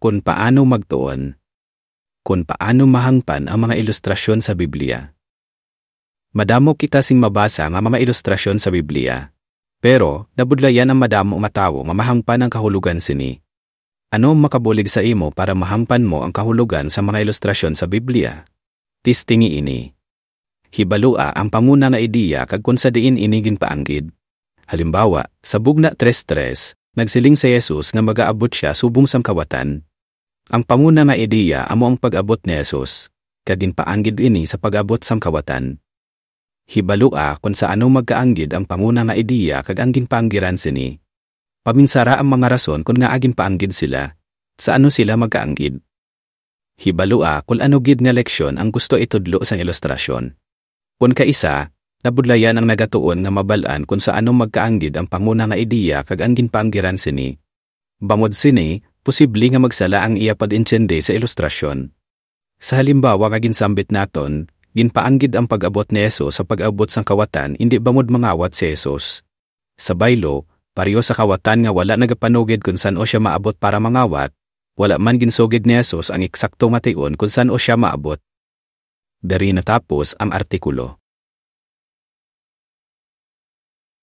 Kung paano magtuon. Kung paano mahangpan ang mga ilustrasyon sa Biblia. Madamo kita sing mabasa nga mga ilustrasyon sa Biblia. Pero, nabudlayan ang madamo matawo nga mahangpan ang kahulugan sini. Ano makabulig sa imo para mahangpan mo ang kahulugan sa mga ilustrasyon sa Biblia? Tistingi ini. Hibalua ang pamuna nga ideya kag kung sa diin ini ginpaanggid. Halimbawa, sa Bugna 3:3, nagsiling si Jesus nga magaabot siya subong sang kawatan. Ang pamuna nga ideya amo ang pag-abot ni Jesus, kag ginpaanggid ini sa pag-abot sang kawatan. Hibalua kung sa ano magkaanggid ang pamuna nga ideya kag ang ginpaanggiran sini. Paminsara ang mga rason kung nga agin paanggid sila, sa ano sila magkaanggid. Hibalua kung ano gid nga leksyon ang gusto itudlo sa ilustrasyon. Kung kaisa, nabudlayan ang nagatuon nga mabalaan kung sa ano magkaanggid ang pamuna nga ideya kag ang ginpaanggiran sini. Bangod sini, posible nga magsala ang iya pag-intindi sa ilustrasyon. Sa halimbawa nga ginsambit naton, ginpaanggid ang pag-abot ni Jesus sa pag-abot sang kawatan indi bamod mangawat si Jesus. Sa baylo, pareho sa kawatan nga wala nagapanugid kung saan o siya maabot para mangawat, wala man ginsugid ni Jesus ang eksakto nga tion kung saan o siya maabot. Dari natapos ang artikulo.